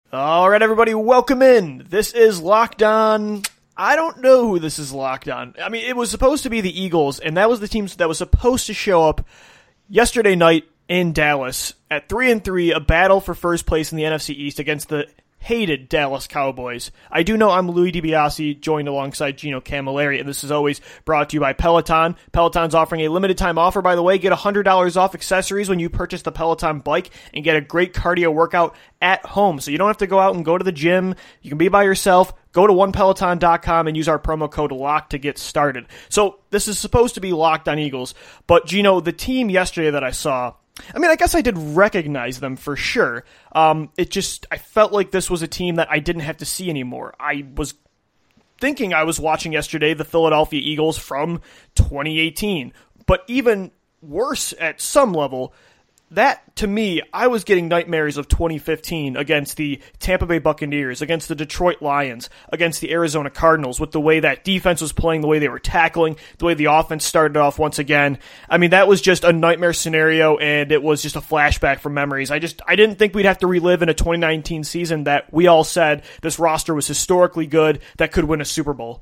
All right, everybody, welcome in. This is Locked On. I don't know who this is locked on. I mean, it was supposed to be the Eagles, and that was the team that was supposed to show up yesterday night in Dallas at 3-3, a battle for first place in the NFC East against the hated Dallas Cowboys. I do know I'm Louis DiBiase, joined alongside Gino Camilleri, and this is always brought to you by Peloton. Peloton's offering a limited time offer, by the way. Get $100 off accessories when you purchase the Peloton bike and get a great cardio workout at home. So you don't have to go out and go to the gym. You can be by yourself. Go to onepeloton.com and use our promo code LOCK to get started. So this is supposed to be Locked on Eagles, but Gino, the team yesterday that I saw, I mean, I guess I did recognize them for sure. I felt like this was a team that I didn't have to see anymore. I was thinking I was watching yesterday the Philadelphia Eagles from 2018, but even worse at some level, that, to me, I was getting nightmares of 2015 against the Tampa Bay Buccaneers, against the Detroit Lions, against the Arizona Cardinals, with the way that defense was playing, the way they were tackling, the way the offense started off once again. I mean, that was just a nightmare scenario, and it was just a flashback from memories. I didn't think we'd have to relive in a 2019 season that we all said this roster was historically good, that could win a Super Bowl.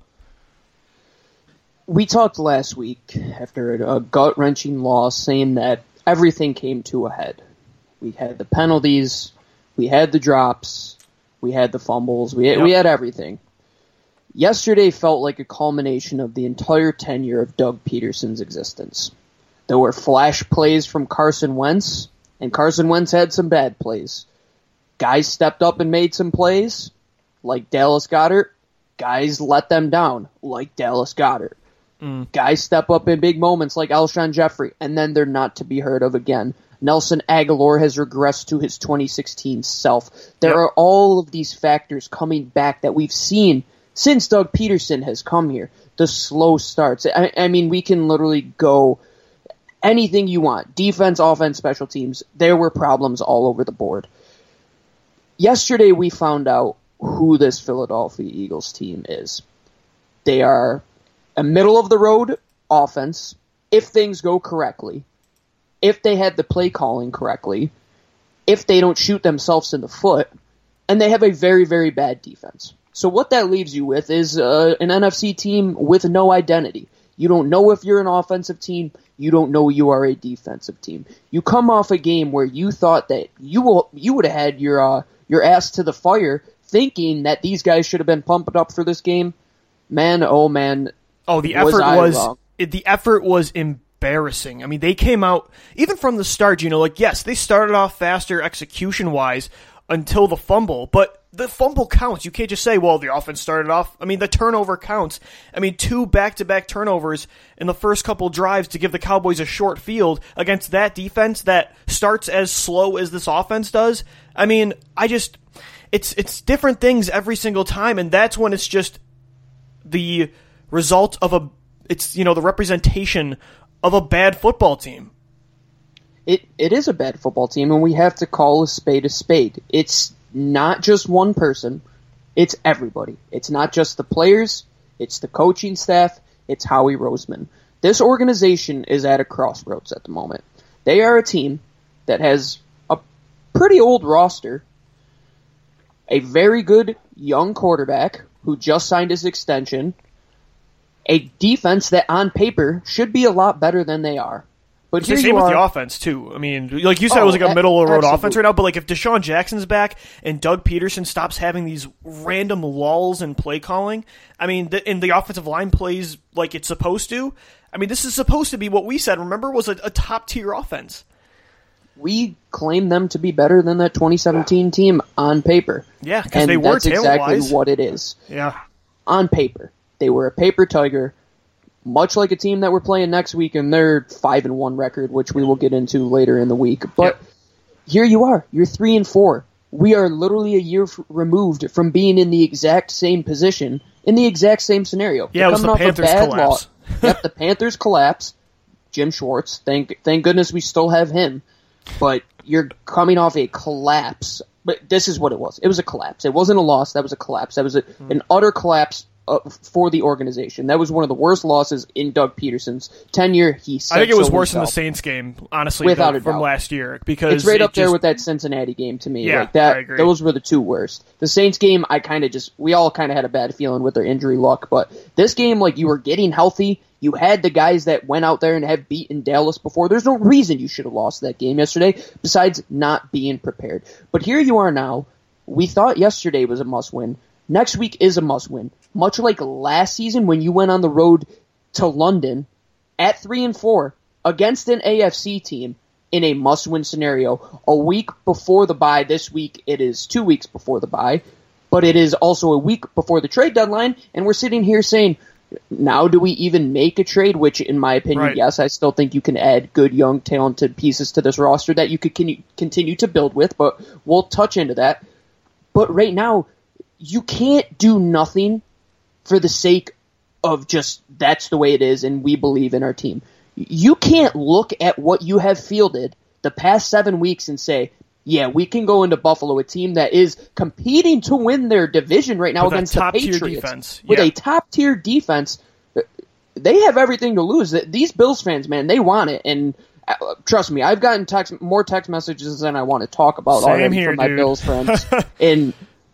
We talked last week after a gut-wrenching loss saying that everything came to a head. We had the penalties, we had the drops, we had the fumbles, we had everything. Yesterday felt like a culmination of the entire tenure of Doug Peterson's existence. There were flash plays from Carson Wentz, and Carson Wentz had some bad plays. Guys stepped up and made some plays, like Dallas Goedert. Guys let them down, like Dallas Goedert. Guys step up in big moments like Alshon Jeffrey, and then they're not to be heard of again. Nelson Aguilar has regressed to his 2016 self. There are all of these factors coming back that we've seen since Doug Peterson has come here. The slow starts. I mean, we can literally go anything you want. Defense, offense, special teams. There were problems all over the board. Yesterday we found out who this Philadelphia Eagles team is. They are a middle-of-the-road offense, if things go correctly, if they had the play calling correctly, if they don't shoot themselves in the foot, and they have a very, very bad defense. So what that leaves you with is an NFC team with no identity. You don't know if you're an offensive team. You don't know you are a defensive team. You come off a game where you thought that you would have had your ass to the fire thinking that these guys should have been pumped up for this game. Man, oh man. Oh, the effort was embarrassing. I mean, they came out, even from the start, yes, they started off faster execution-wise until the fumble, but the fumble counts. You can't just say, well, the offense started off. I mean, the turnover counts. I mean, 2 back-to-back turnovers in the first couple drives to give the Cowboys a short field against that defense that starts as slow as this offense does. I mean, it's different things every single time, and that's when it's just the result of the representation of a bad football team. It is a bad football team, and we have to call a spade a spade. It's not just one person, it's everybody. It's not just the players, it's the coaching staff, it's Howie Roseman. This organization is at a crossroads at the moment. They are a team that has a pretty old roster, a very good young quarterback who just signed his extension, a defense that on paper should be a lot better than they are. But it's the same with the offense, too. I mean, like you said, it was like a middle-of-the-road offense right now, but like if Deshaun Jackson's back and Doug Peterson stops having these random lulls in play calling, I mean, and the offensive line plays like it's supposed to, I mean, this is supposed to be what we said, remember, was a top-tier offense. We claim them to be better than that 2017 team on paper. Yeah, because they were talent-wise. That's exactly what it is. Yeah. On paper. They were a paper tiger, much like a team that we're playing next week, and their 5-1 record, which we will get into later in the week. But Here you are. You're 3-4. We are literally a year removed from being in the exact same position, in the exact same scenario. Yeah, it was the Panthers collapse. Yep, the Panthers collapse. Jim Schwartz, thank goodness we still have him. But you're coming off a collapse. But this is what it was. It was a collapse. It wasn't a loss. That was a collapse. That was an utter collapse for the organization. That was one of the worst losses in Doug Peterson's tenure. He said I think it was so worse himself. than the Saints game, honestly, Without a from doubt. last year, because It's right up there with that Cincinnati game to me. Yeah, like that. I agree. Those were the two worst. The Saints game, we all kind of had a bad feeling with their injury luck, but this game, like, you were getting healthy. You had the guys that went out there and have beaten Dallas before. There's no reason you should have lost that game yesterday, besides not being prepared. But here you are now. We thought yesterday was a must-win. Next week is a must-win. Much like last season when you went on the road to London at 3-4 against an AFC team in a must-win scenario a week before the bye. This week it is 2 weeks before the bye, but it is also a week before the trade deadline, and we're sitting here saying, now do we even make a trade? Which, in my opinion, Right. yes, I still think you can add good, young, talented pieces to this roster that you could continue to build with, but we'll touch into that. But right now, you can't do nothing for the sake of just that's the way it is and we believe in our team. You can't look at what you have fielded the past 7 weeks and say, yeah, we can go into Buffalo, a team that is competing to win their division right now With a against the top-tier Patriots. defense. With Yeah. a top-tier defense. They have everything to lose. These Bills fans, man, they want it. And trust me, I've gotten more text messages than I want to talk about Same already here, from my dude. Bills friends. And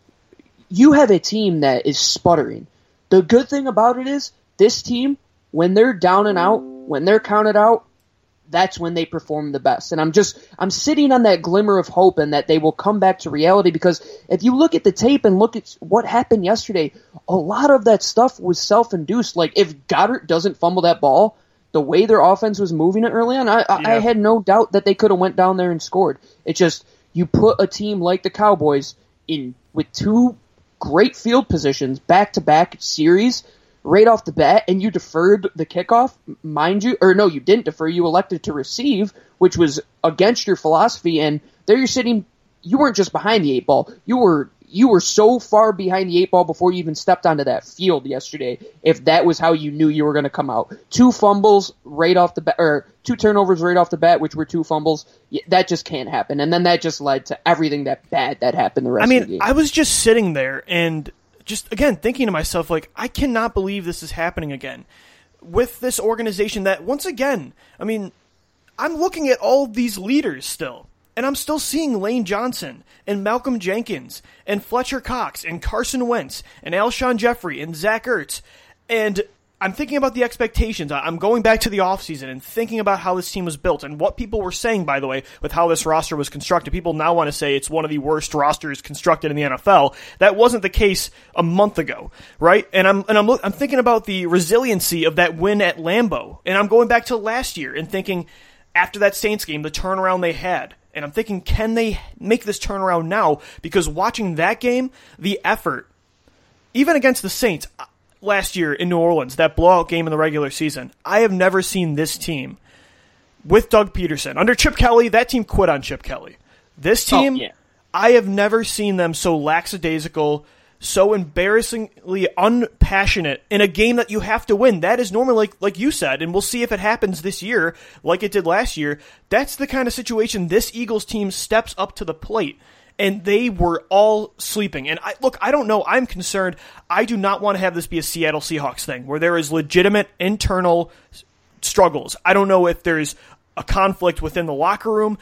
you have a team that is sputtering. The good thing about it is this team, when they're down and out, when they're counted out, that's when they perform the best. And I'm sitting on that glimmer of hope and that they will come back to reality, because if you look at the tape and look at what happened yesterday, a lot of that stuff was self-induced. Like, if Goddard doesn't fumble that ball, the way their offense was moving it early on, I had no doubt that they could have went down there and scored. It's just, you put a team like the Cowboys in with two great field positions, back-to-back series, right off the bat, and you deferred the kickoff, mind you, or no, you didn't defer, you elected to receive, which was against your philosophy, and there you're sitting, you weren't just behind the 8 ball, you were so far behind the 8 ball before you even stepped onto that field yesterday, if that was how you knew you were going to come out. 2 fumbles right off the bat, or 2 turnovers right off the bat, which were 2 fumbles, that just can't happen, and then that just led to everything that bad that happened the rest of the game. I was just sitting there and just, again, thinking to myself, like, I cannot believe this is happening again with this organization that, once again, I mean, I'm looking at all these leaders still, and I'm still seeing Lane Johnson and Malcolm Jenkins and Fletcher Cox and Carson Wentz and Alshon Jeffrey and Zach Ertz, and I'm thinking about the expectations. I'm going back to the offseason and thinking about how this team was built and what people were saying, by the way, with how this roster was constructed. People now want to say it's one of the worst rosters constructed in the NFL. That wasn't the case a month ago, right? And I'm thinking about the resiliency of that win at Lambeau, and I'm going back to last year and thinking, after that Saints game, the turnaround they had. And I'm thinking, can they make this turnaround now? Because watching that game, the effort, even against the Saints last year in New Orleans, that blowout game in the regular season, I have never seen this team with Doug Peterson. Under Chip Kelly, that team quit on Chip Kelly. This team, I have never seen them so lackadaisical, so embarrassingly unpassionate in a game that you have to win. That is normally, like you said, and we'll see if it happens this year like it did last year. That's the kind of situation this Eagles team steps up to the plate. And they were all sleeping. And I don't know. I'm concerned. I do not want to have this be a Seattle Seahawks thing where there is legitimate internal struggles. I don't know if there's a conflict within the locker room,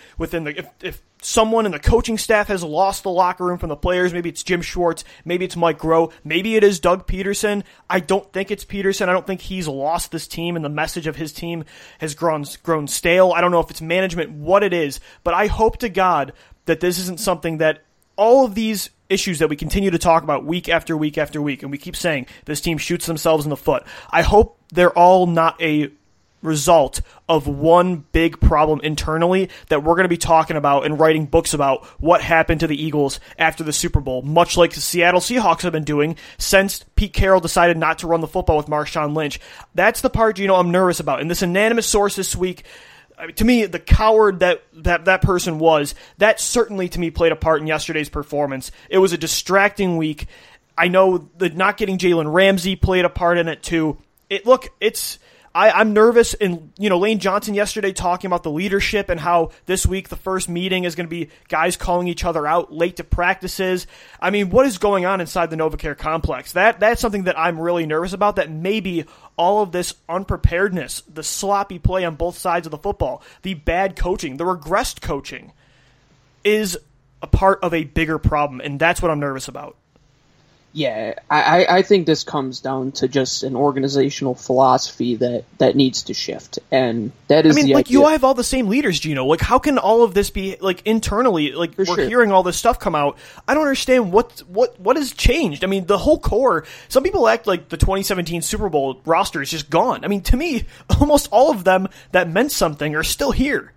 if someone in the coaching staff has lost the locker room from the players. Maybe it's Jim Schwartz. Maybe it's Mike Groh. Maybe it is Doug Peterson. I don't think it's Peterson. I don't think he's lost this team, and the message of his team has grown stale. I don't know if it's management, what it is, but I hope to God that this isn't something that all of these issues that we continue to talk about week after week after week, and we keep saying this team shoots themselves in the foot. I hope they're all not a result of one big problem internally that we're going to be talking about and writing books about what happened to the Eagles after the Super Bowl, much like the Seattle Seahawks have been doing since Pete Carroll decided not to run the football with Marshawn Lynch. That's the part, I'm nervous about. And this anonymous source this week, to me, the coward that person was, that certainly to me played a part in yesterday's performance. It was a distracting week. I know that not getting Jalen Ramsey played a part in it too. I'm nervous, and Lane Johnson yesterday talking about the leadership and how this week the first meeting is going to be guys calling each other out late to practices. I mean, what is going on inside the NovaCare complex? That's something that I'm really nervous about, that maybe all of this unpreparedness, the sloppy play on both sides of the football, the bad coaching, the regressed coaching is a part of a bigger problem, and that's what I'm nervous about. Yeah, I think this comes down to just an organizational philosophy that needs to shift, and that is the idea. You have all the same leaders, Gino. Like, how can all of this be, like, internally, like, we're hearing all this stuff come out? I don't understand what has changed. I mean, the whole core, some people act like the 2017 Super Bowl roster is just gone. I mean, to me, almost all of them that meant something are still here.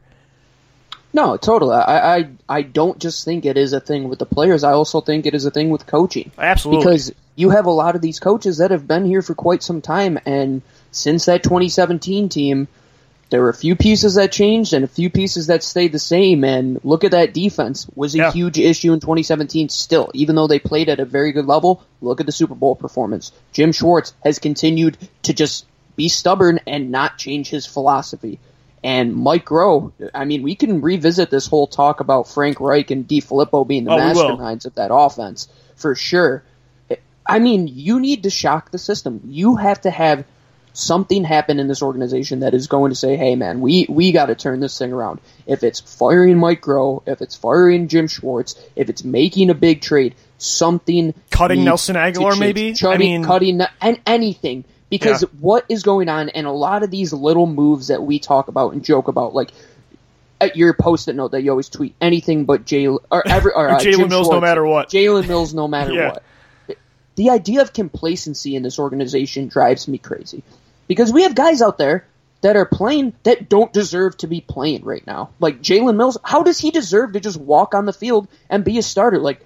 No, totally. I don't just think it is a thing with the players. I also think it is a thing with coaching. Absolutely. Because you have a lot of these coaches that have been here for quite some time, and since that 2017 team, there were a few pieces that changed and a few pieces that stayed the same, and look at that defense. Was a huge issue in 2017 still. Even though they played at a very good level, look at the Super Bowl performance. Jim Schwartz has continued to just be stubborn and not change his philosophy. And Mike Groh, I mean, we can revisit this whole talk about Frank Reich and DeFilippo being the masterminds of that offense, for sure. I mean, you need to shock the system. You have to have something happen in this organization that is going to say, hey, man, we got to turn this thing around. If it's firing Mike Groh, if it's firing Jim Schwartz, if it's making a big trade, something. Cutting Nelson Aguilar, maybe? Cutting and anything. Because what is going on, and a lot of these little moves that we talk about and joke about, like at your post-it note that you always tweet, anything but Jalen Mills, no matter what. Jalen Mills, no matter what. The idea of complacency in this organization drives me crazy. Because we have guys out there that are playing that don't deserve to be playing right now. Like Jalen Mills, how does he deserve to just walk on the field and be a starter? Like,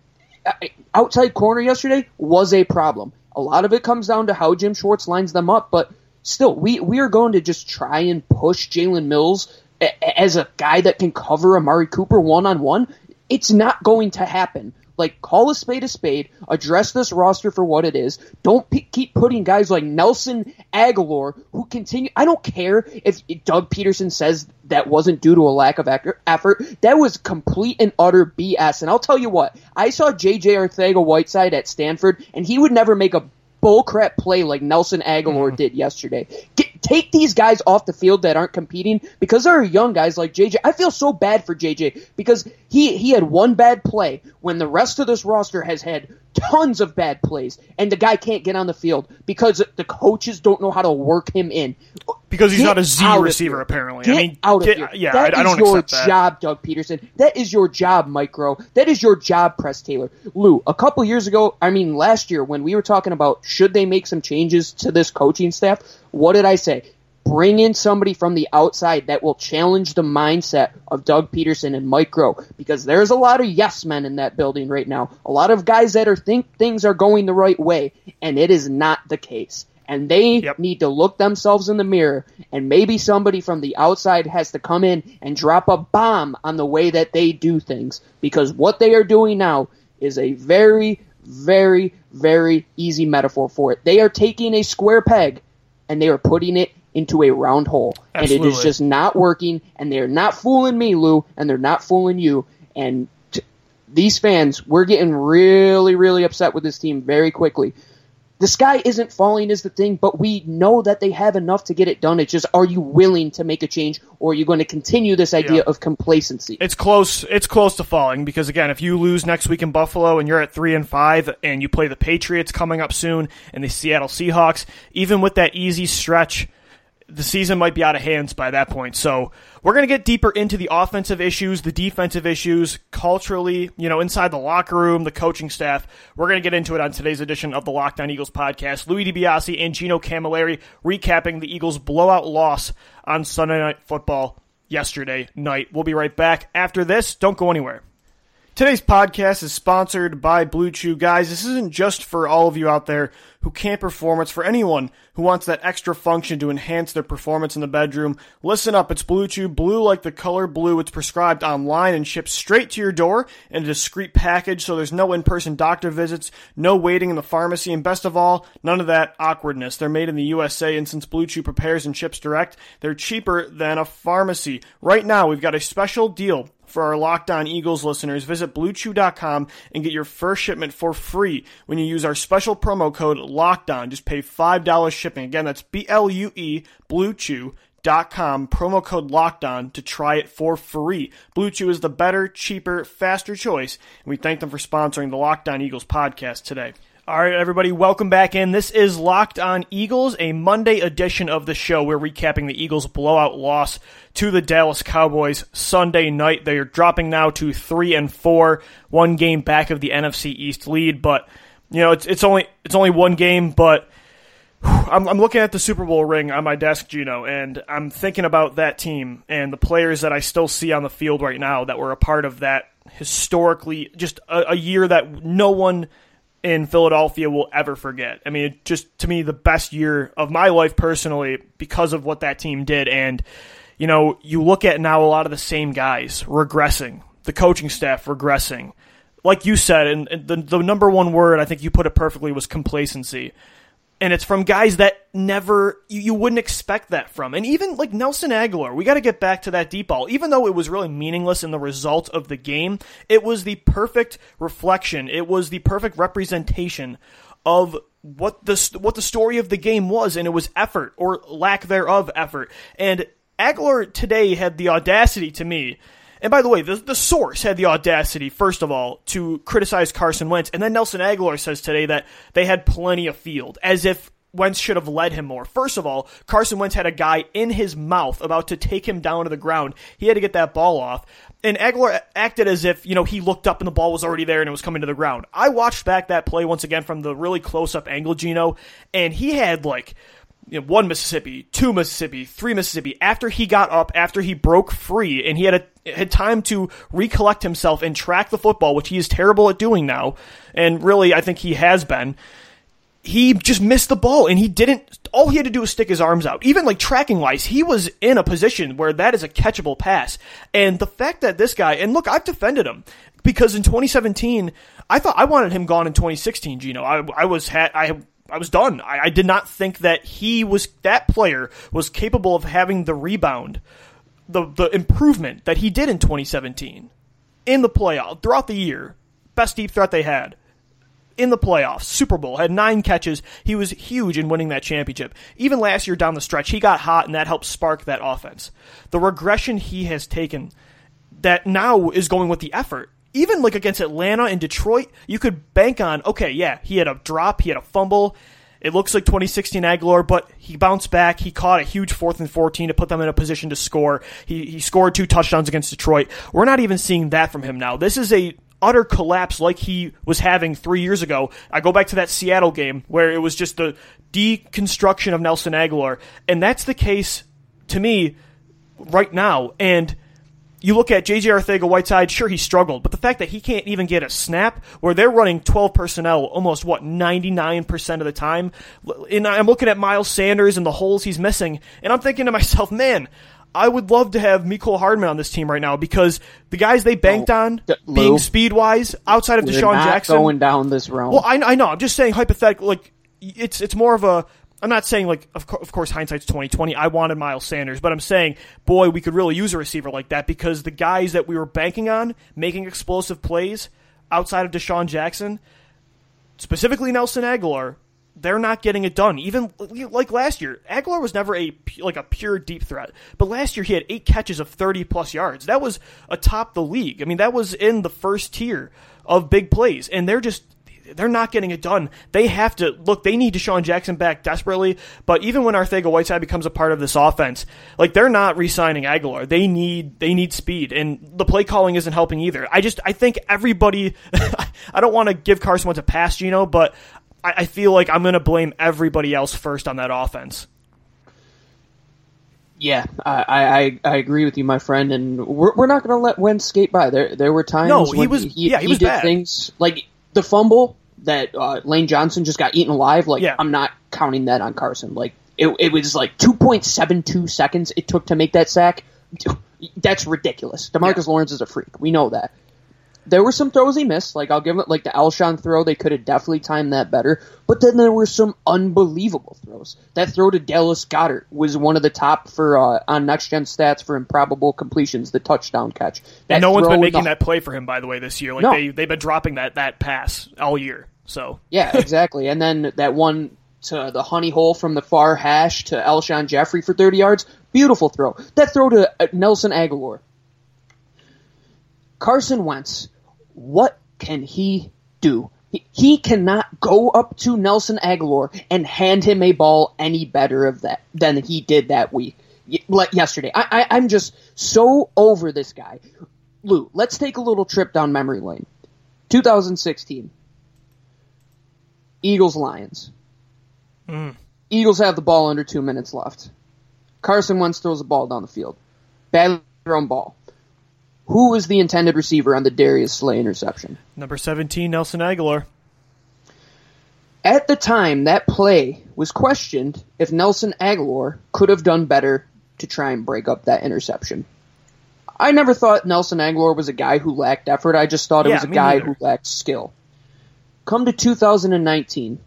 outside corner yesterday was a problem. A lot of it comes down to how Jim Schwartz lines them up, but still, we are going to just try and push Jalen Mills as a guy that can cover Amari Cooper one-on-one. It's not going to happen. Like, call a spade, address this roster for what it is. Don't keep putting guys like Nelson Aguilar who continue. I don't care if Doug Peterson says that wasn't due to a lack of effort. That was complete and utter BS. And I'll tell you what, I saw J.J. Arcega-Whiteside at Stanford, and he would never make a bullcrap play like Nelson Aguilar did yesterday. Take these guys off the field that aren't competing, because there are young guys like JJ. I feel so bad for JJ because he had one bad play when the rest of this roster has had tons of bad plays, and the guy can't get on the field because the coaches don't know how to work him in. Because he's not a Z receiver, apparently. Get out of here. Yeah, that I don't is your accept that. job, Doug Peterson. That is your job, Mike Groh. That is your job, Press Taylor. Lou, a couple years ago, last year, when we were talking about should they make some changes to this coaching staff, what did I say? Bring in somebody from the outside that will challenge the mindset of Doug Peterson and Mike Groh, because there's a lot of yes men in that building right now. A lot of guys that think things are going the right way, and it is not the case. And they need to look themselves in the mirror, and maybe somebody from the outside has to come in and drop a bomb on the way that they do things, because what they are doing now is a very, very, very easy metaphor for it. They are taking a square peg and they are putting it into a round hole. Absolutely. And it is just not working, and they're not fooling me, Lou, and they're not fooling you. And these fans, we're getting really, really upset with this team very quickly. The sky isn't falling is the thing, but we know that they have enough to get it done. It's just, are you willing to make a change, or are you going to continue this idea of complacency? It's close to falling, because again, if you lose next week in Buffalo and you're at 3-5 and you play the Patriots coming up soon and the Seattle Seahawks, even with that easy stretch, the season might be out of hands by that point. So we're going to get deeper into the offensive issues, the defensive issues, culturally, inside the locker room, the coaching staff. We're going to get into it on today's edition of the Locked On Eagles podcast. Louis DiBiase and Gino Camilleri recapping the Eagles' blowout loss on Sunday Night Football yesterday night. We'll be right back after this. Don't go anywhere. Today's podcast is sponsored by Blue Chew. Guys, this isn't just for all of you out there who can't perform. It's for anyone who wants that extra function to enhance their performance in the bedroom. Listen up, it's Blue Chew. Blue like the color blue. It's prescribed online and shipped straight to your door in a discreet package, so there's no in-person doctor visits, no waiting in the pharmacy, and best of all, none of that awkwardness. They're made in the USA, and since Blue Chew prepares and ships direct, they're cheaper than a pharmacy. Right now, we've got a special deal for our Locked On Eagles listeners. Visit BlueChew.com and get your first shipment for free when you use our special promo code LOCKEDON. Just pay $5 shipping. Again, that's BLUE, BlueChew.com, promo code LOCKEDON to try it for free. Blue Chew is the better, cheaper, faster choice, and we thank them for sponsoring the Locked On Eagles podcast today. All right, everybody, welcome back in. This is Locked On Eagles, a Monday edition of the show. We're recapping the Eagles' blowout loss to the Dallas Cowboys Sunday night. They are dropping now to 3-4, one game back of the NFC East lead. But you know, it's only one game. But I'm looking at the Super Bowl ring on my desk, Gino, and I'm thinking about that team and the players that I still see on the field right now that were a part of that historically, just a year that no one in Philadelphia will ever forget. I mean, it just, to me, the best year of my life personally because of what that team did. And, you know, you look at now a lot of the same guys regressing, the coaching staff regressing. Like you said, and the number one word, I think you put it perfectly, was complacency. And it's from guys that never, you wouldn't expect that from. And even like Nelson Agholor, we got to get back to that deep ball. Even though it was really meaningless in the result of the game, it was the perfect reflection. It was the perfect representation of what the story of the game was, and it was effort, or lack thereof effort. And Agholor today had the audacity to me. And by the way, the source had the audacity, first of all, to criticize Carson Wentz. And then Nelson Agholor says today that they had plenty of field, as if Wentz should have led him more. First of all, Carson Wentz had a guy in his mouth about to take him down to the ground. He had to get that ball off. And Agholor acted as if, you know, he looked up and the ball was already there and it was coming to the ground. I watched back that play once again from the really close-up angle, Gino, and he had like, you know, 1 Mississippi, 2 Mississippi, 3 Mississippi, after he got up, after he broke free, and he had time to recollect himself and track the football, which he is terrible at doing now, and really, I think he has been. He just missed the ball, and all he had to do was stick his arms out. Even like tracking-wise, he was in a position where that is a catchable pass. And the fact that this guy, and look, I've defended him, because in 2017, I wanted him gone in 2016, Gino. I was done. I did not think that that player was capable of having the rebound, the improvement that he did in 2017 in the playoff throughout the year. Best deep threat they had in the playoffs. Super Bowl, had 9 catches. He was huge in winning that championship. Even last year down the stretch, he got hot and that helped spark that offense. The regression he has taken that now is going with the effort. Even like against Atlanta and Detroit, you could bank on, okay, yeah, he had a drop, he had a fumble. It looks like 2016 Agholor, but he bounced back. He caught a huge 4th and 14 to put them in a position to score. He scored 2 touchdowns against Detroit. We're not even seeing that from him now. This is a utter collapse like he was having 3 years ago. I go back to that Seattle game where it was just the deconstruction of Nelson Agholor, and that's the case to me right now. And you look at J.J. Arcega-Whiteside, sure, he struggled, but the fact that he can't even get a snap where they're running 12 personnel almost, 99% of the time, and I'm looking at Miles Sanders and the holes he's missing, and I'm thinking to myself, man, I would love to have Mecole Hardman on this team right now because the guys they banked on being speed-wise outside of Deshaun Jackson. We're not going down this round. Well, I know. I'm just saying hypothetically, like, it's more of a, I'm not saying, like, of course, hindsight's 20/20. I wanted Miles Sanders, but I'm saying, boy, we could really use a receiver like that because the guys that we were banking on making explosive plays outside of Deshaun Jackson, specifically Nelson Agholor, they're not getting it done. Even like last year, Agholor was never a pure deep threat, but last year he had 8 catches of 30-plus yards. That was atop the league. I mean, that was in the first tier of big plays, and they're not getting it done. They have to, look, they need Deshaun Jackson back desperately, but even when Arcega-Whiteside becomes a part of this offense, like, they're not re-signing Agholor. They need speed, and the play calling isn't helping either. I think everybody, I don't want to give Carson Wentz a pass, Gino, but I feel like I'm going to blame everybody else first on that offense. Yeah, I agree with you, my friend, and we're not going to let Wentz skate by. There were times he when he was did bad. things like the fumble that Lane Johnson just got eaten alive. Like, I'm not counting that on Carson. Like, it was like 2.72 seconds it took to make that sack. That's ridiculous. DeMarcus Lawrence is a freak. We know that. There were some throws he missed. Like, I'll give it, like the Alshon throw, they could have definitely timed that better. But then there were some unbelievable throws. That throw to Dallas Goedert was one of the top for on Next Gen Stats for improbable completions, the touchdown catch. And no one's been making that play for him, by the way, this year. Like they've been dropping that pass all year. So yeah, exactly. And then that one to the honey hole from the far hash to Alshon Jeffrey for 30 yards, beautiful throw. That throw to Nelson Aguilar. Carson Wentz, what can he do? He cannot go up to Nelson Aguilar and hand him a ball any better than he did that week, yesterday. I'm just so over this guy. Lou, let's take a little trip down memory lane. 2016. Eagles-Lions. Eagles have the ball under 2 minutes left. Carson Wentz throws the ball down the field. Badly thrown ball. Who was the intended receiver on the Darius Slay interception? Number 17, Nelson Aguilar. At the time, that play was questioned if Nelson Aguilar could have done better to try and break up that interception. I never thought Nelson Aguilar was a guy who lacked effort. I just thought it was a guy who lacked skill. Come to 2019.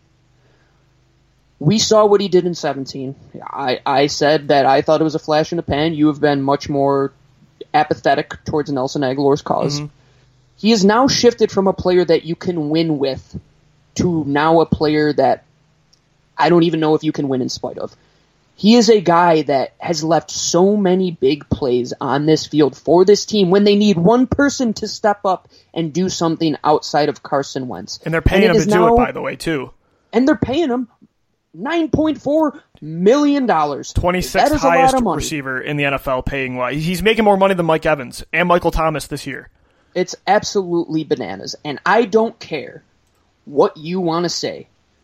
We saw what he did in 17. I said that I thought it was a flash in the pan. You have been much more apathetic towards Nelson Aguilar's cause. Mm-hmm. He has now shifted from a player that you can win with to now a player that I don't even know if you can win in spite of. He is a guy that has left so many big plays on this field for this team when they need one person to step up and do something outside of Carson Wentz. And they're paying him to do it, by the way, too. And they're paying him $9.4 million. 26th highest receiver in the NFL paying wise. He's making more money than Mike Evans and Michael Thomas this year. It's absolutely bananas. And I don't care what you want to say.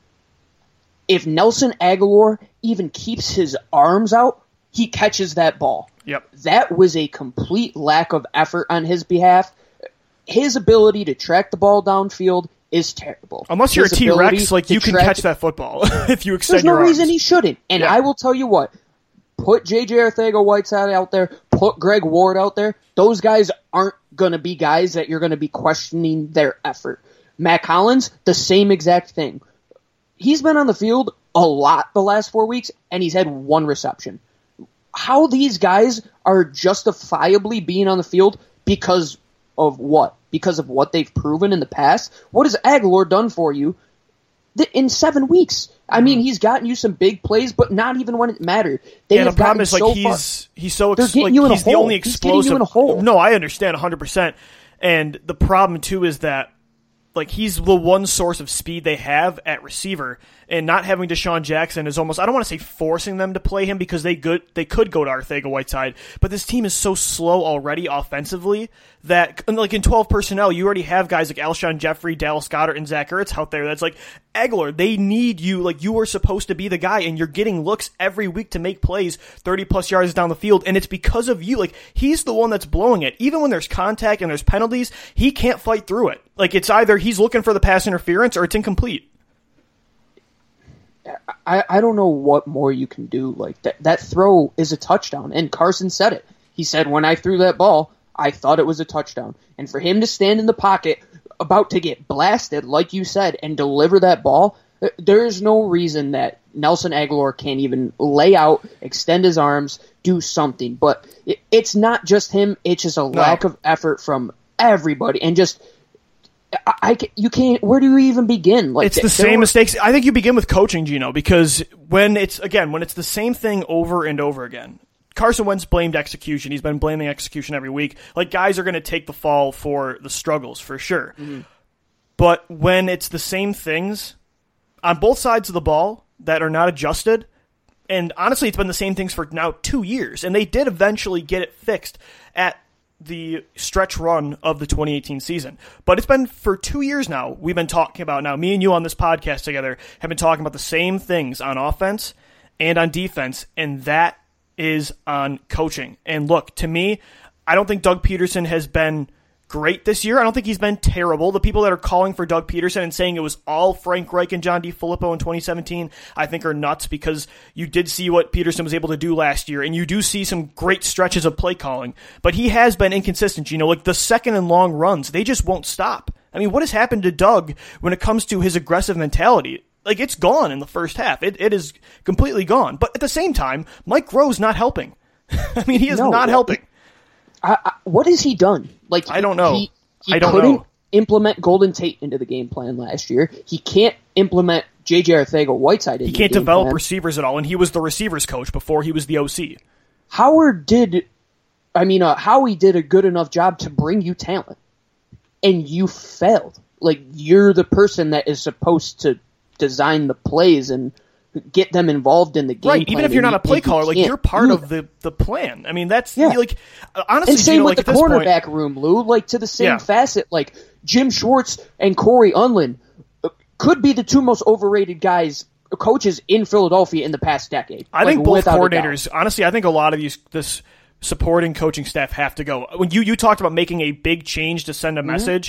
If Nelson Aguilar even keeps his arms out, he catches that ball. Yep. That was a complete lack of effort on his behalf. His ability to track the ball downfield is terrible. Unless you're a T-Rex, like you can catch that football if you extend your arms. There's no reason he shouldn't. And I will tell you what, put J.J. Arcega-Whiteside out there, put Greg Ward out there. Those guys aren't going to be guys that you're going to be questioning their effort. Matt Collins, the same exact thing. He's been on the field a lot the last 4 weeks, and he's had one reception. How these guys are justifiably being on the field because of what? Because of what they've proven in the past? What has Aguilar done for you in 7 weeks? I mean, he's gotten you some big plays, but not even when it mattered. They have the problem is, like, he's so he's the only explosive. No, I understand 100%. And the problem too is that, like, he's the one source of speed they have at receiver, and not having Deshaun Jackson is almost, I don't want to say forcing them to play him because they could go to Arcega-Whiteside, but this team is so slow already offensively that, like, in 12 personnel, you already have guys like Alshon Jeffrey, Dallas Goedert, and Zach Ertz out there. That's like, Aguilar, they need you. Like, you were supposed to be the guy, and you're getting looks every week to make plays 30-plus yards down the field, and it's because of you. Like, he's the one that's blowing it. Even when there's contact and there's penalties, he can't fight through it. Like, it's either he's looking for the pass interference or it's incomplete. I don't know what more you can do. Like, that throw is a touchdown, and Carson said it. He said, when I threw that ball, I thought it was a touchdown. And for him to stand in the pocket, about to get blasted, like you said, and deliver that ball, there's no reason that Nelson Aguilar can't even lay out, extend his arms, do something. But it's not just him. It's just a lack of effort from everybody. And just... you can't. Where do you even begin? Like, it's the same mistakes. I think you begin with coaching, Gino, because when it's the same thing over and over again. Carson Wentz blamed execution. He's been blaming execution every week. Like, guys are going to take the fall for the struggles for sure. Mm-hmm. But when it's the same things on both sides of the ball that are not adjusted, and honestly, it's been the same things for now 2 years, and they did eventually get it fixed at the stretch run of the 2018 season. But it's been for 2 years now, we've been talking about now, me and you on this podcast together have been talking about the same things on offense and on defense, and that is on coaching. And look, to me, I don't think Doug Peterson has been great this year. I don't think he's been terrible. The people that are calling for Doug Peterson and saying it was all Frank Reich and John DeFilippo in 2017, I think are nuts, because you did see what Peterson was able to do last year, and you do see some great stretches of play calling. But he has been inconsistent. Like the second and long runs, they just won't stop. I mean, what has happened to Doug when it comes to his aggressive mentality? Like, it's gone in the first half. It is completely gone. But at the same time, Mike Groh's not helping. I mean, he is not helping. What has he done? Like, I don't know. He couldn't implement Golden Tate into the game plan last year. He can't implement J.J. Arcega-Whiteside into the game plan. He can't develop receivers at all, and he was the receivers coach before he was the OC. Howie did a good enough job to bring you talent, and you failed. Like, you're the person that is supposed to design the plays and get them involved in the game. Right, even if you're not a play caller, like, you're part of the plan. I mean, that's like, honestly, and same with like, the cornerback room, Lou. Like, to the same facet, like Jim Schwartz and Corey Unlin could be the two most overrated coaches in Philadelphia in the past decade. I think both coordinators. Honestly, I think a lot of this supporting coaching staff have to go. When you talked about making a big change to send a message,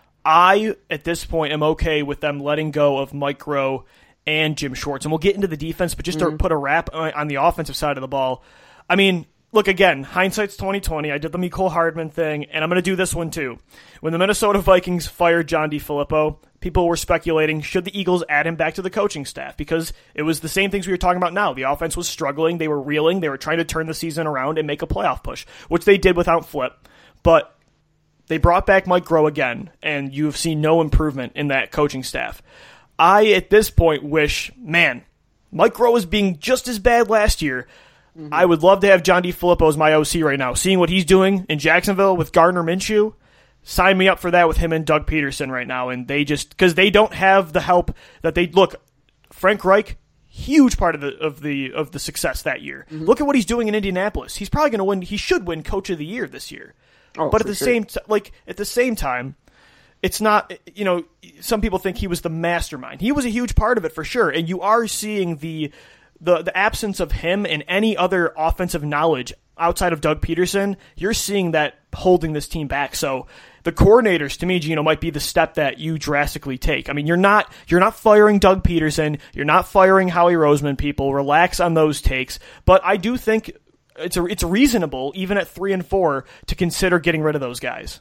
I at this point am okay with them letting go of Mike Groh and Jim Schwartz. And we'll get into the defense, but just to put a wrap on the offensive side of the ball. I mean, look, again, hindsight's 2020. I did the Mecole Hardman thing, and I'm going to do this one too. When the Minnesota Vikings fired John DeFilippo, people were speculating, should the Eagles add him back to the coaching staff? Because it was the same things we were talking about now. The offense was struggling. They were reeling. They were trying to turn the season around and make a playoff push, which they did without Flip. But they brought back Mike Groh again, and you've seen no improvement in that coaching staff. I, at this point, wish, man, Mike Groh was being just as bad last year. I would love to have John DeFilippo as my OC right now. Seeing what he's doing in Jacksonville with Gardner Minshew, sign me up for that with him and Doug Peterson right now. And they just, because they don't have the help that they, look, Frank Reich, huge part of the success that year. Look at what he's doing in Indianapolis. He's probably going to win. He should win Coach of the Year this year. But at the same time, it's not, some people think he was the mastermind. He was a huge part of it for sure, and you are seeing the absence of him and any other offensive knowledge outside of Doug Peterson. You're seeing that holding this team back. So the coordinators, to me, Gino, might be the step that you drastically take. I mean, you're not firing Doug Peterson. You're not firing Howie Roseman. People relax on those takes, but I do think it's reasonable, even at 3-4, to consider getting rid of those guys.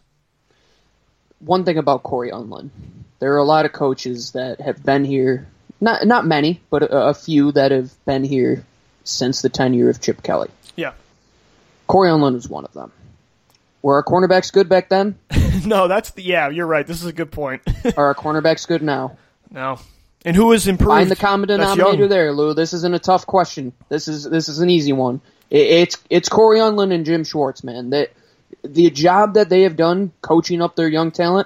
One thing about Corey Unlin, there are a lot of coaches that have been here, not many, but a few that have been here since the tenure of Chip Kelly. Yeah. Corey Unlin was one of them. Were our cornerbacks good back then? No, you're right. This is a good point. Are our cornerbacks good now? No. And who has improved? Find the common denominator there, Lou. This isn't a tough question. This is an easy one. It's Corey Unlin and Jim Schwartz, man. The job that they have done coaching up their young talent,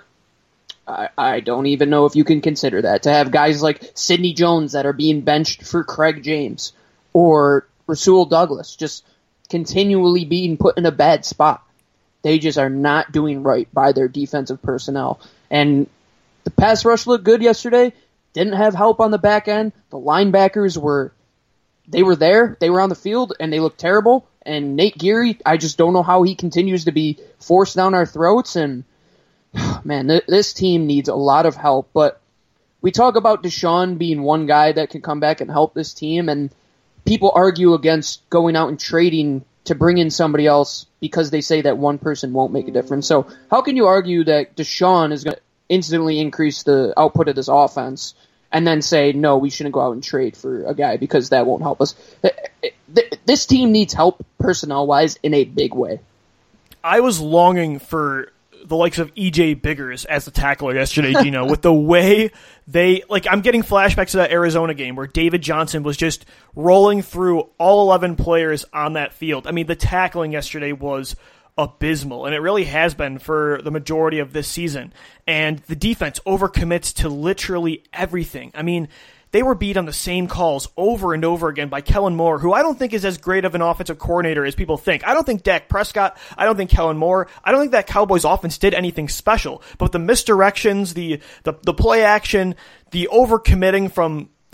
I don't even know if you can consider that. To have guys like Sidney Jones that are being benched for Craig James or Rasul Douglas just continually being put in a bad spot. They just are not doing right by their defensive personnel. And the pass rush looked good yesterday. Didn't have help on the back end. The linebackers were there. They were on the field, and they looked terrible. And Nate Geary, I just don't know how he continues to be forced down our throats. And, man, this team needs a lot of help. But we talk about Deshaun being one guy that can come back and help this team, and people argue against going out and trading to bring in somebody else because they say that one person won't make a difference. So how can you argue that Deshaun is going to instantly increase the output of this offense and then say, no, we shouldn't go out and trade for a guy because that won't help us? This team needs help personnel-wise in a big way. I was longing for the likes of E.J. Biggers as the tackler yesterday, Gino, with the way I'm getting flashbacks to that Arizona game where David Johnson was just rolling through all 11 players on that field. I mean, the tackling yesterday was abysmal, and it really has been for the majority of this season. And the defense overcommits to literally everything. I mean, they were beat on the same calls over and over again by Kellen Moore, who I don't think is as great of an offensive coordinator as people think. I don't think Dak Prescott, I don't think Kellen Moore, I don't think that Cowboys offense did anything special. But the misdirections, the play action, the overcommitting from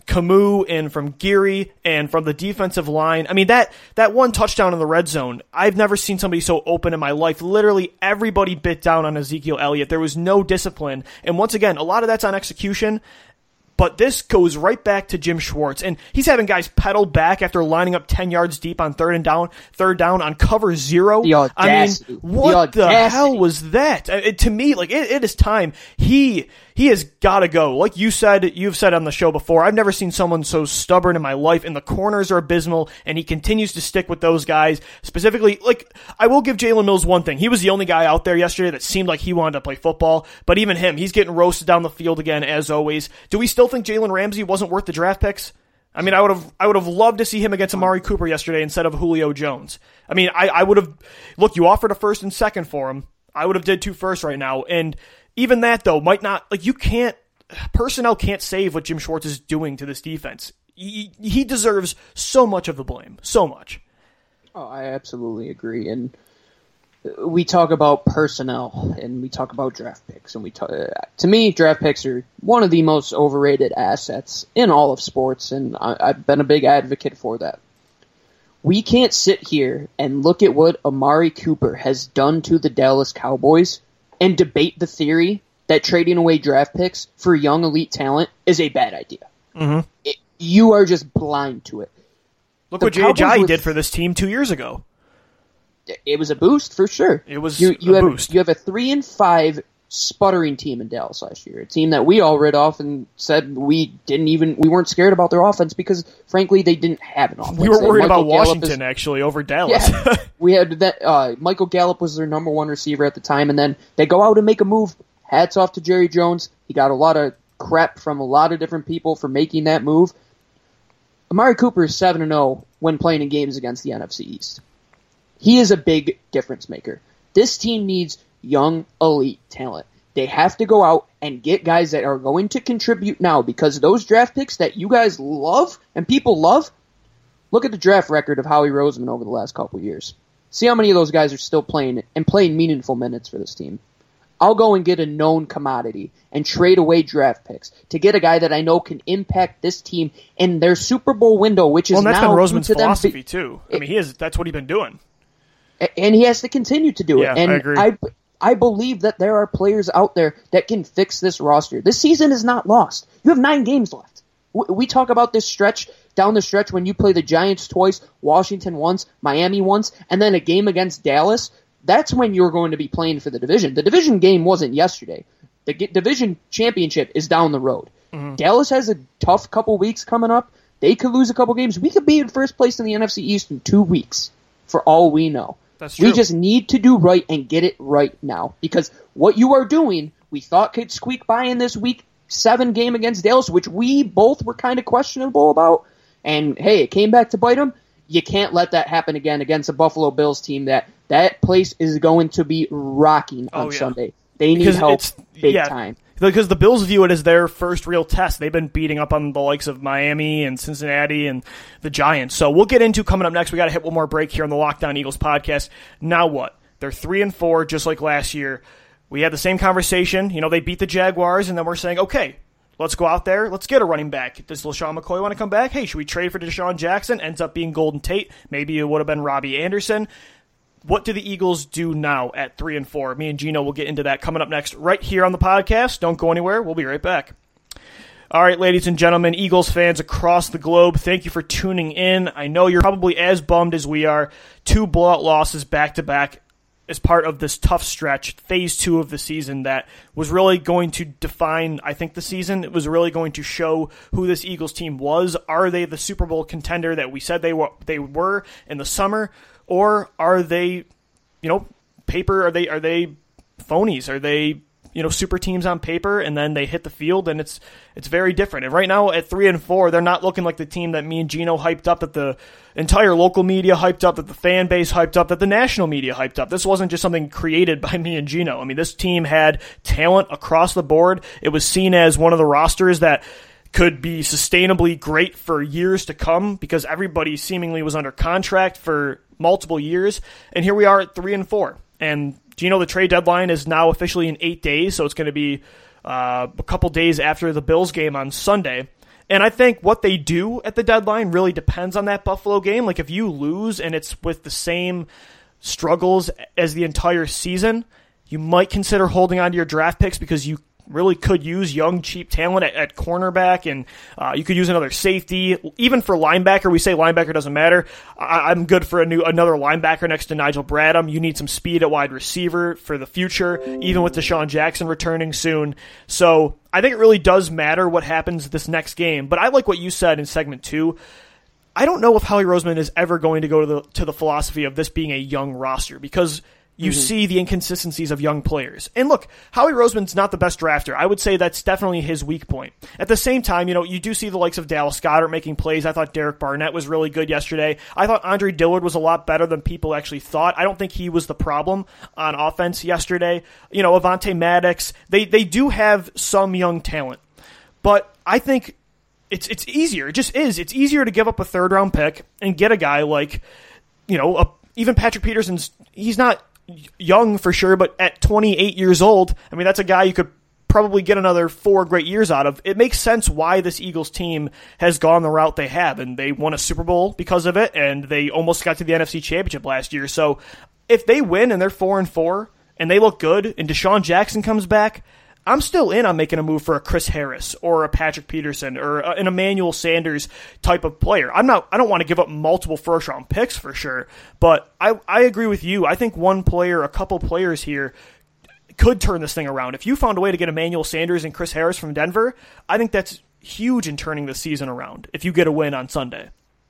Camus and from Geary and from the defensive line. I mean, that one touchdown in the red zone, I've never seen somebody so open in my life. Literally everybody bit down on Ezekiel Elliott. There was no discipline. And once again, a lot of that's on execution. But this goes right back to Jim Schwartz, and he's having guys pedal back after lining up 10 yards deep on third down on cover 0. The audacity. I mean, what the hell was that? To me, like it is time. He has got to go. Like you've said on the show before, I've never seen someone so stubborn in my life, and the corners are abysmal, and he continues to stick with those guys. Specifically, like, I will give Jalen Mills one thing. He was the only guy out there yesterday that seemed like he wanted to play football, but even him, he's getting roasted down the field again, as always. Do we still think Jalen Ramsey wasn't worth the draft picks? I mean, I would have loved to see him against Amari Cooper yesterday instead of Julio Jones. I mean, I would have, look, you offered a first and second for him. I would have did 2 firsts right now, and even that, though, might not, like, personnel can't save what Jim Schwartz is doing to this defense. He deserves so much of the blame. So much. Oh, I absolutely agree. And we talk about personnel, and we talk about draft picks, and to me, draft picks are one of the most overrated assets in all of sports, and I've been a big advocate for that. We can't sit here and look at what Amari Cooper has done to the Dallas Cowboys and debate the theory that trading away draft picks for young elite talent is a bad idea. Mm-hmm. You are just blind to it. Look what Jay Ajayi did for this team 2 years ago. It was a boost for sure. It was a boost. You have a 3-5 sputtering team in Dallas last year, a team that we all read off and said we weren't scared about their offense because frankly they didn't have an offense. We were worried about Washington actually over Dallas. Yeah, we had that. Michael Gallup was their number 1 receiver at the time, and then they go out and make a move. Hats off to Jerry Jones. He got a lot of crap from a lot of different people for making that move. Amari Cooper is 7-0 when playing in games against the NFC East. He is a big difference maker. This team needs young, elite talent. They have to go out and get guys that are going to contribute now, because those draft picks that you guys love and people love, look at the draft record of Howie Roseman over the last couple years. See how many of those guys are still playing and playing meaningful minutes for this team. I'll go and get a known commodity and trade away draft picks to get a guy that I know can impact this team in their Super Bowl window, which is now that's been Roseman's philosophy too. I mean, that's what he's been doing. And he has to continue to do it. And I agree. I believe that there are players out there that can fix this roster. This season is not lost. You have 9 games left. We talk about this stretch, down the stretch when you play the Giants twice, Washington once, Miami once, and then a game against Dallas. That's when you're going to be playing for the division. The division game wasn't yesterday. The division championship is down the road. Mm-hmm. Dallas has a tough couple weeks coming up. They could lose a couple games. We could be in first place in the NFC East in 2 weeks, for all we know. That's true. We just need to do right and get it right now. Because what you are doing, we thought could squeak by in this Week 7 game against Dallas, which we both were kind of questionable about. And, hey, it came back to bite them. You can't let that happen again against a Buffalo Bills team that place is going to be rocking on Sunday. They need help big time. Because the Bills view it as their first real test. They've been beating up on the likes of Miami and Cincinnati and the Giants. So we'll get into coming up next. We got to hit one more break here on the Locked On Eagles podcast. Now what? They're 3-4, just like last year. We had the same conversation. You know, they beat the Jaguars, and then we're saying, okay, let's go out there. Let's get a running back. Does LaShawn McCoy want to come back? Hey, should we trade for Deshaun Jackson? Ends up being Golden Tate. Maybe it would have been Robbie Anderson. What do the Eagles do now at 3-4? Me and Gino will get into that coming up next right here on the podcast. Don't go anywhere. We'll be right back. All right, ladies and gentlemen, Eagles fans across the globe, thank you for tuning in. I know you're probably as bummed as we are. 2 blowout losses back-to-back as part of this tough stretch, phase 2 of the season that was really going to define, I think, the season. It was really going to show who this Eagles team was. Are they the Super Bowl contender that we said they were in the summer? Or are they, paper? Are they phonies? Are they, super teams on paper, and then they hit the field, and it's very different. And right now at 3-4, they're not looking like the team that me and Gino hyped up, that the entire local media hyped up, that the fan base hyped up, that the national media hyped up. This wasn't just something created by me and Gino. I mean, this team had talent across the board. It was seen as one of the rosters that could be sustainably great for years to come because everybody seemingly was under contract for multiple years. And here we are at 3-4. And Gino, the trade deadline is now officially in 8 days, so it's going to be a couple days after the Bills game on Sunday. And I think what they do at the deadline really depends on that Buffalo game. Like, if you lose and it's with the same struggles as the entire season, you might consider holding on to your draft picks because you really could use young, cheap talent at cornerback, and you could use another safety. Even for linebacker, we say linebacker doesn't matter. I'm good for another linebacker next to Nigel Bradham. You need some speed at wide receiver for the future, even with Deshaun Jackson returning soon. So I think it really does matter what happens this next game. But I like what you said in segment 2. I don't know if Howie Roseman is ever going to go to the philosophy of this being a young roster, because you see the inconsistencies of young players. And look, Howie Roseman's not the best drafter. I would say that's definitely his weak point. At the same time, you do see the likes of Dallas Goedert making plays. I thought Derek Barnett was really good yesterday. I thought Andre Dillard was a lot better than people actually thought. I don't think he was the problem on offense yesterday. Avonte Maddox, they do have some young talent. But I think it's easier. It just is. It's easier to give up a third-round pick and get a guy like, even Patrick Peterson's, he's not young for sure, but at 28 years old, I mean, that's a guy you could probably get another 4 great years out of. It makes sense why this Eagles team has gone the route they have, and they won a Super Bowl because of it, and they almost got to the NFC Championship last year. So if they win and they're 4-4 and they look good and Deshaun Jackson comes back, I'm still in on making a move for a Chris Harris or a Patrick Peterson or an Emmanuel Sanders type of player. I don't want to give up multiple first-round picks for sure, but I agree with you. I think one player, a couple players here could turn this thing around. If you found a way to get Emmanuel Sanders and Chris Harris from Denver, I think that's huge in turning the season around if you get a win on Sunday.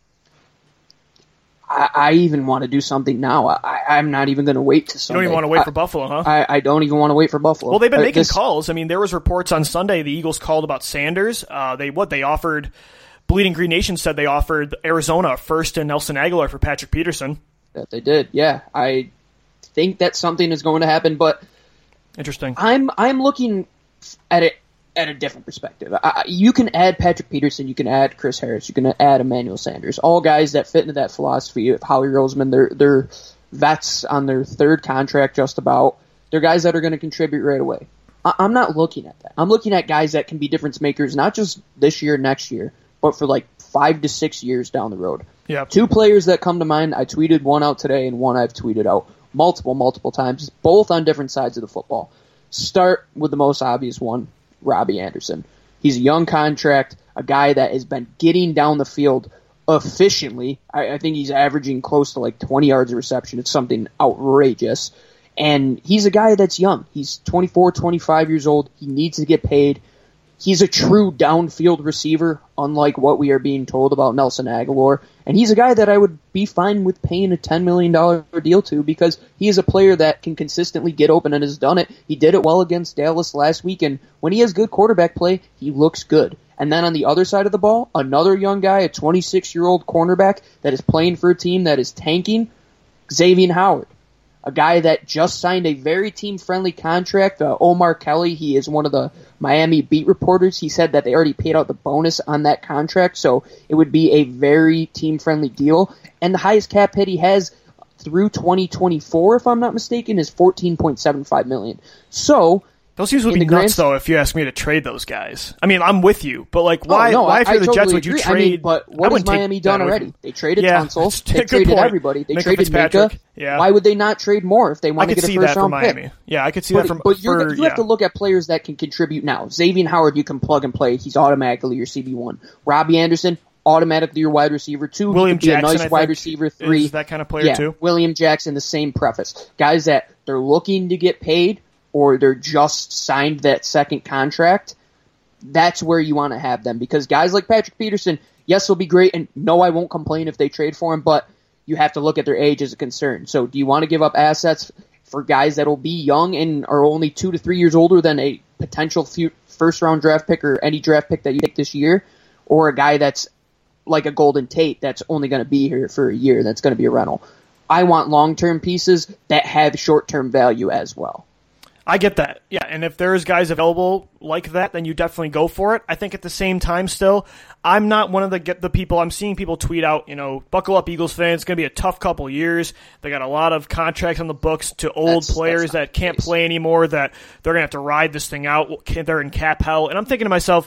I even want to do something now. I'm not even going to wait to Sunday. You don't even want to wait for Buffalo, huh? I don't even want to wait for Buffalo. Well, they've been making calls. I mean, there was reports on Sunday the Eagles called about Sanders. They offered, Bleeding Green Nation said they offered Arizona a first and Nelson Aguilar for Patrick Peterson. That they did, yeah. I think that something is going to happen, but interesting. I'm looking at it at a different perspective. You can add Patrick Peterson, you can add Chris Harris, you can add Emmanuel Sanders, all guys that fit into that philosophy of Howie Roseman. They're vets on their 3rd contract just about. They're guys that are going to contribute right away. I'm not looking at that. I'm looking at guys that can be difference makers, not just this year, next year, but for like 5 to 6 years down the road. Yep. 2 players that come to mind, I tweeted one out today and one I've tweeted out multiple times, both on different sides of the football. Start with the most obvious one, Robbie Anderson. He's a young contract, a guy that has been getting down the field efficiently. I think he's averaging close to like 20 yards of reception. It's something outrageous. And he's a guy that's young. He's 24, 25 years old. He needs to get paid. He's a true downfield receiver, unlike what we are being told about Nelson Aguilar. And he's a guy that I would be fine with paying a $10 million deal to, because he is a player that can consistently get open and has done it. He did it well against Dallas last week, and when he has good quarterback play, he looks good. And then on the other side of the ball, another young guy, a 26-year-old cornerback that is playing for a team that is tanking, Xavier Howard. A guy that just signed a very team-friendly contract. Omar Kelly, he is one of the Miami beat reporters. He said that they already paid out the bonus on that contract, so it would be a very team-friendly deal. And the highest cap hit he has through 2024, if I'm not mistaken, is $14.75 million. So those teams would be nuts, though, if you ask me to trade those guys. I mean, I'm with you, but like, why if you're the Jets would you trade? I mean, but what has Miami done already? They traded Tunsil. They traded everybody. They traded Minka. Yeah. Why would they not trade more if they want to get a first-round pick? Yeah, I could see that from. But you have to look at players that can contribute now. Xavier Howard, you can plug and play. He's automatically your CB1. Robbie Anderson, automatically your wide receiver 2. William Jackson, a nice wide receiver 3. Is that kind of player too. William Jackson, the same preface. Guys that they're looking to get paid, or they're just signed that second contract, that's where you want to have them. Because guys like Patrick Peterson, yes, will be great, and no, I won't complain if they trade for him, but you have to look at their age as a concern. So do you want to give up assets for guys that will be young and are only 2 to 3 years older than a potential first-round draft pick or any draft pick that you take this year, or a guy that's like a Golden Tate that's only going to be here for a year, that's going to be a rental? I want long-term pieces that have short-term value as well. I get that. Yeah, and if there's guys available like that, then you definitely go for it. I think at the same time still, I'm not one of the people, I'm seeing people tweet out, buckle up Eagles fans, it's going to be a tough couple years. They got a lot of contracts on the books to old players that can't play anymore, that they're going to have to ride this thing out. They're in cap hell. And I'm thinking to myself,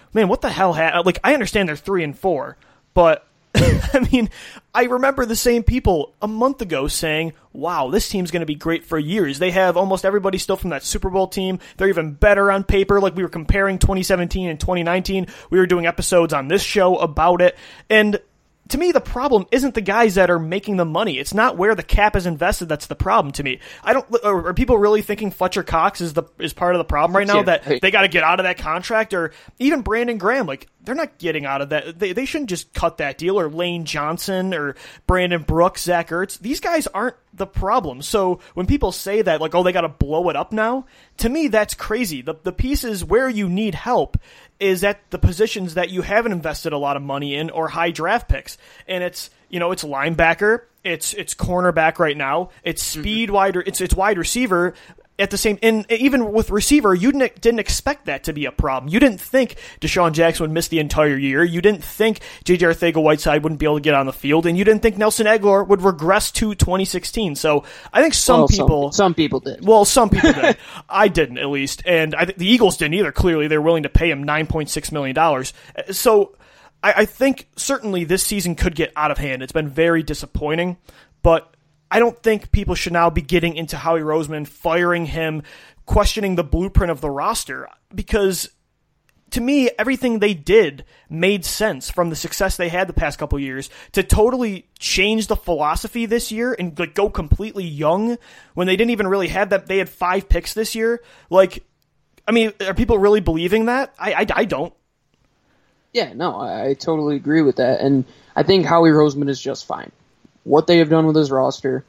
man, what the hell? I understand they're 3-4, but I mean, I remember the same people a month ago saying, wow, this team's going to be great for years. They have almost everybody still from that Super Bowl team. They're even better on paper. Like, we were comparing 2017 and 2019. We were doing episodes on this show about it. And to me, the problem isn't the guys that are making the money. It's not where the cap is invested that's the problem to me. Are people really thinking Fletcher Cox is part of the problem right now, that they got to get out of that contract? Or even Brandon Graham, like, they're not getting out of that. They shouldn't just cut that deal. Or Lane Johnson or Brandon Brooks, Zach Ertz. These guys aren't the problem. So when people say that, like, oh, they got to blow it up now, to me, that's crazy. The pieces where you need help is at the positions that you haven't invested a lot of money in or high draft picks. And it's linebacker, it's cornerback right now, it's speed wider, it's wide receiver at the same, and even with receiver, you didn't expect that to be a problem. You didn't think Deshaun Jackson would miss the entire year. You didn't think J.J. Arcega-Whiteside wouldn't be able to get on the field, and you didn't think Nelson Aguilar would regress to 2016. So I think some people did. Well, some people did. I didn't, at least, and I think the Eagles didn't either. Clearly, they're willing to pay him $9.6 million. So I think certainly this season could get out of hand. It's been very disappointing, but I don't think people should now be getting into Howie Roseman, firing him, questioning the blueprint of the roster, because to me, everything they did made sense from the success they had the past couple of years. To totally change the philosophy this year and like go completely young when they didn't even really have that. They had 5 picks this year. Like, I mean, are people really believing that? I don't. Yeah, no, I totally agree with that. And I think Howie Roseman is just fine. What they have done with his roster,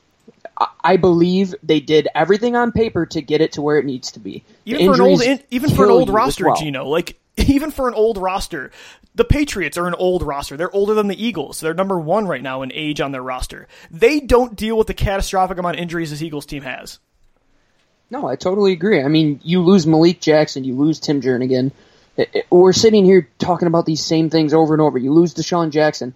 I believe they did everything on paper to get it to where it needs to be. Even for an old roster, Gino, like even for an old roster, the Patriots are an old roster. They're older than the Eagles. They're number 1 right now in age on their roster. They don't deal with the catastrophic amount of injuries this Eagles team has. No, I totally agree. I mean, you lose Malik Jackson, you lose Tim Jernigan. We're sitting here talking about these same things over and over. You lose Deshaun Jackson.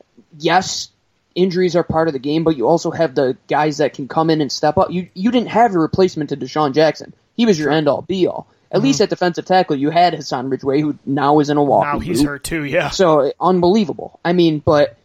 Yes, injuries are part of the game, but you also have the guys that can come in and step up. You didn't have a replacement to Deshaun Jackson. He was your end-all, be-all. At least at defensive tackle, you had Hassan Ridgeway, who now is in a walking Now he's hurt too, yeah. So, unbelievable. I mean, but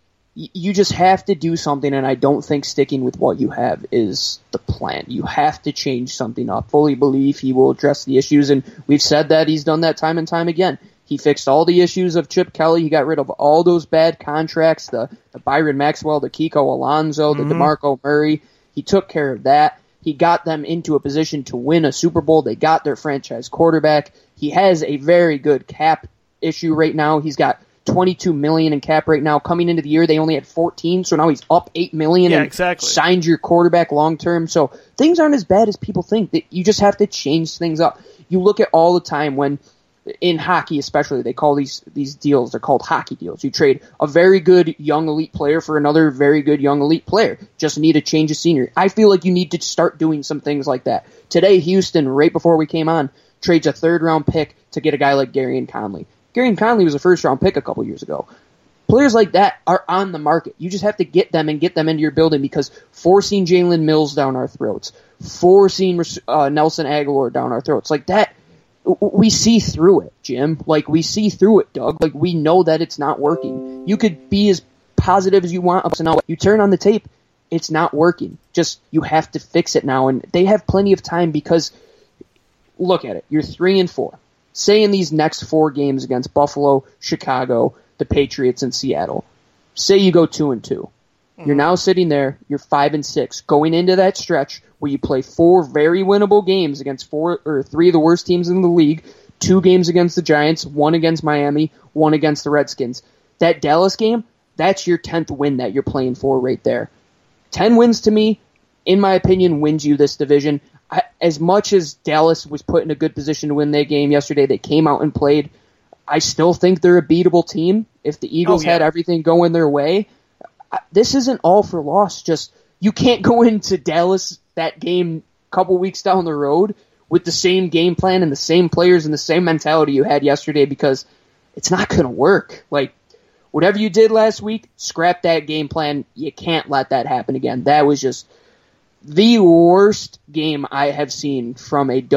you just have to do something, and I don't think sticking with what you have is the plan. You have to change something up. Fully believe he will address the issues, and we've said that. He's done that time and time again. He fixed all the issues of Chip Kelly. He got rid of all those bad contracts, the Byron Maxwell, the Kiko Alonso, the DeMarco Murray. He took care of that. He got them into a position to win a Super Bowl. They got their franchise quarterback. He has a very good cap issue right now. He's got $22 million in cap right now. Coming into the year, they only had 14, so now he's up $8 million and signed your quarterback long term. So things aren't as bad as people think. That you just have to change things up. You look at all the time when, in hockey especially, they call these deals, they're called hockey deals. You trade a very good young elite player for another very good young elite player. Just need a change of scenery. I feel like you need to start doing some things like that. Today, Houston, right before we came on, trades a 3rd-round pick to get a guy like Garyon Conley. Garyon Conley was a 1st-round pick a couple years ago. Players like that are on the market. You just have to get them and get them into your building, because forcing Jalen Mills down our throats, forcing Nelson Aguilar down our throats, like that, we see through it, Jim. Like, we see through it, Doug. Like, we know that it's not working. You could be as positive as you want up to now. You turn on the tape, it's not working. Just, you have to fix it now. And they have plenty of time, because, look at it. You're 3-4. Say in these next 4 games against Buffalo, Chicago, the Patriots, and Seattle, say you go 2-2. You're now sitting there, you're 5-6, going into that stretch where you play 4 very winnable games against 3 of the worst teams in the league, 2 games against the Giants, 1 against Miami, 1 against the Redskins. That Dallas game, that's your 10th win that you're playing for right there. 10 wins to me, in my opinion, wins you this division. As much as Dallas was put in a good position to win that game yesterday, they came out and played. I still think they're a beatable team. If the Eagles had everything going their way, this isn't all for loss. Just, you can't go into Dallas, that game a couple weeks down the road, with the same game plan and the same players and the same mentality you had yesterday, because it's not going to work. Like, whatever you did last week, scrap that game plan. You can't let that happen again. That was just the worst game I have seen from a Doug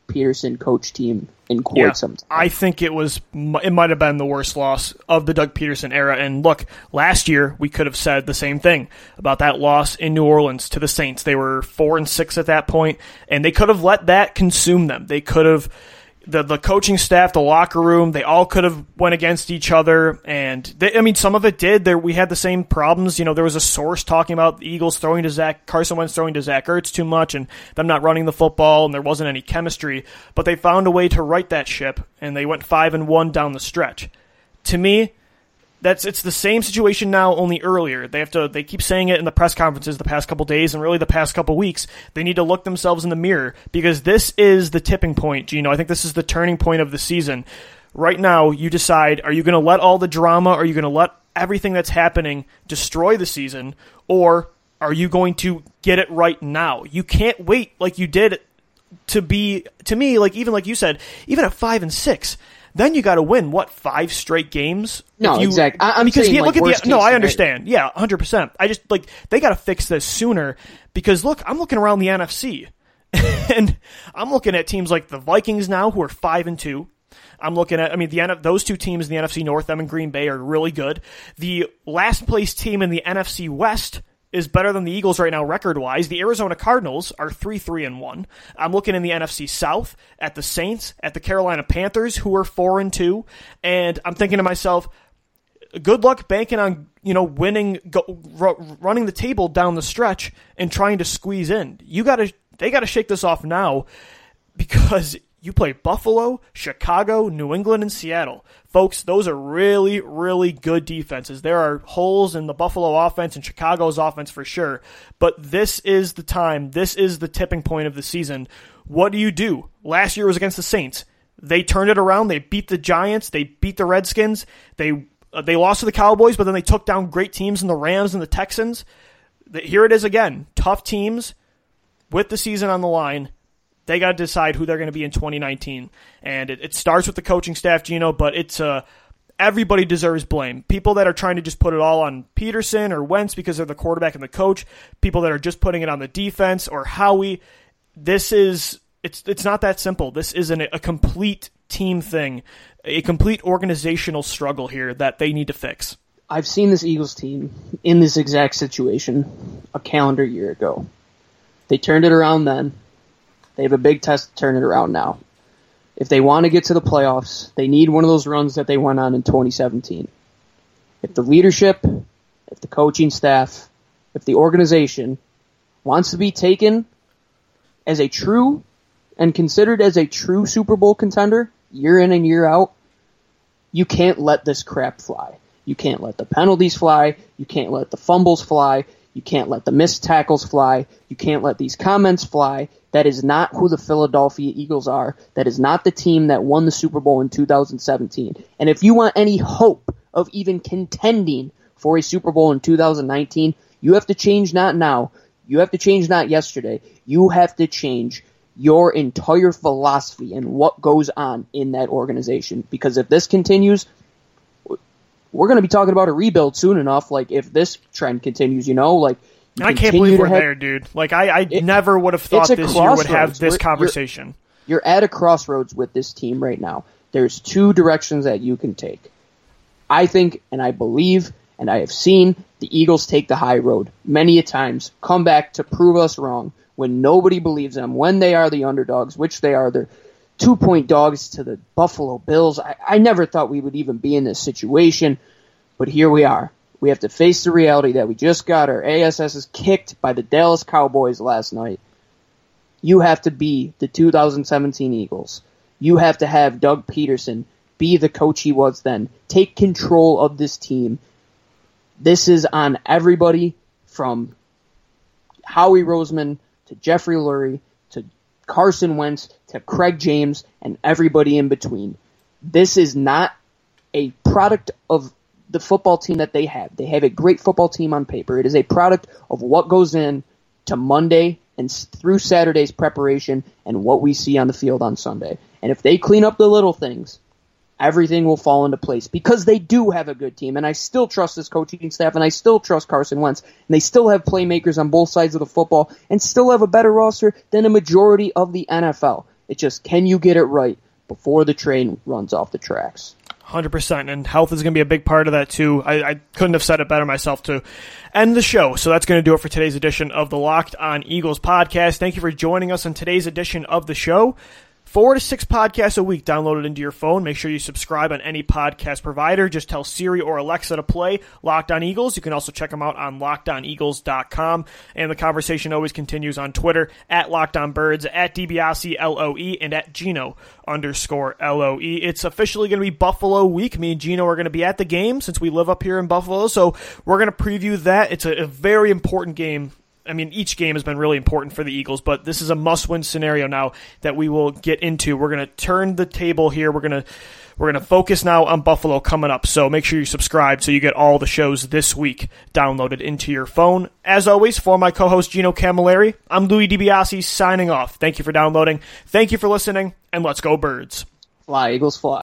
Peterson coach team in quite some time. I think it might have been the worst loss of the Doug Peterson era. And look, last year we could have said the same thing about that loss in New Orleans to the Saints. They were 4-6 at that point, and they could have let that consume them. They could have. The coaching staff, the locker room, they all could have went against each other, and some of it did. We had the same problems. There was a source talking about the Eagles Carson Wentz throwing to Zach Ertz too much, and them not running the football, and there wasn't any chemistry. But they found a way to right that ship, and they went 5-1 down the stretch. To me, it's the same situation now, only earlier. They keep saying it in the press conferences the past couple days and really the past couple weeks. They need to look themselves in the mirror because this is the tipping point. I think this is the turning point of the season. Right now, you decide, are you going to let all the drama, are you going to let everything that's happening destroy the season, or are you going to get it right now? You can't wait like you did to me, even like you said, even at 5-6. Then you got to win 5 straight games? No, exactly. I'm because saying look at worst case I scenario. understand. Yeah, 100%. I just they got to fix this sooner because look, I'm looking around the NFC, and I'm looking at teams like the Vikings now who are 5-2. I'm looking at those two teams in the NFC North, them and Green Bay, are really good. The last place team in the NFC West is better than the Eagles right now record-wise. The Arizona Cardinals are 3-1. I'm looking in the NFC South at the Saints, at the Carolina Panthers, who are 4-2, and I'm thinking to myself, good luck banking on winning, running the table down the stretch and trying to squeeze in. They got to shake this off now because you play Buffalo, Chicago, New England, and Seattle. Folks, those are really, really good defenses. There are holes in the Buffalo offense and Chicago's offense for sure. But this is the time. This is the tipping point of the season. What do you do? Last year was against the Saints. They turned it around. They beat the Giants. They beat the Redskins. They lost to the Cowboys, but then they took down great teams in the Rams and the Texans. Here it is again. Tough teams with the season on the line. They got to decide who they're going to be in 2019. And it starts with the coaching staff, Gino, but it's everybody deserves blame. People that are trying to just put it all on Peterson or Wentz because they're the quarterback and the coach, people that are just putting it on the defense or Howie. It's not that simple. This isn't a complete team thing, a complete organizational struggle here that they need to fix. I've seen this Eagles team in this exact situation a calendar year ago. They turned it around then. They have a big test to turn it around now. If they want to get to the playoffs, they need one of those runs that they went on in 2017. If the leadership, if the coaching staff, if the organization wants to be taken as a true and considered as a true Super Bowl contender year in and year out, you can't let this crap fly. You can't let the penalties fly. You can't let the fumbles fly. You can't let the missed tackles fly. You can't let these comments fly. That is not who the Philadelphia Eagles are. That is not the team that won the Super Bowl in 2017. And if you want any hope of even contending for a Super Bowl in 2019, you have to change not now. You have to change not yesterday. You have to change your entire philosophy and what goes on in that organization. Because if this continues, we're going to be talking about a rebuild soon enough. If this trend continues, I can't believe we're there, dude. I never would have thought this year would have this conversation. You're at a crossroads with this team right now. There's two directions that you can take. I think, and I believe, and I have seen the Eagles take the high road many a times, come back to prove us wrong when nobody believes them, when they are the underdogs, which they are. They're 2-point dogs to the Buffalo Bills. I never thought we would even be in this situation, but here we are. We have to face the reality that we just got our ASSs kicked by the Dallas Cowboys last night. You have to be the 2017 Eagles. You have to have Doug Peterson be the coach he was then. Take control of this team. This is on everybody from Howie Roseman to Jeffrey Lurie to Carson Wentz to Craig James and everybody in between. This is not a product of the football team that they have. They have a great football team on paper. It is a product of what goes in to Monday and through Saturday's preparation and what we see on the field on Sunday. And if they clean up the little things, everything will fall into place because they do have a good team. And I still trust this coaching staff, and I still trust Carson Wentz. And they still have playmakers on both sides of the football and still have a better roster than a majority of the NFL. It's just, can you get it right before the train runs off the tracks? 100%, and health is going to be a big part of that too. I couldn't have said it better myself to end the show. So that's going to do it for today's edition of the Locked On Eagles podcast. Thank you for joining us on today's edition of the show. 4 to 6 podcasts a week downloaded into your phone. Make sure you subscribe on any podcast provider. Just tell Siri or Alexa to play Locked On Eagles. You can also check them out on LockedOnEagles.com. And the conversation always continues on Twitter at LockedOnBirds, at DiBiase LOE, and at Gino_LOE. It's officially going to be Buffalo week. Me and Gino are going to be at the game since we live up here in Buffalo. So we're going to preview that. It's a very important game. I mean, each game has been really important for the Eagles, but this is a must-win scenario now that we will get into. We're going to turn the table here. We're going to focus now on Buffalo coming up. So make sure you subscribe so you get all the shows this week downloaded into your phone. As always, for my co-host Gino Camilleri, I'm Louis DiBiase signing off. Thank you for downloading. Thank you for listening, and let's go Birds. Fly, Eagles, fly.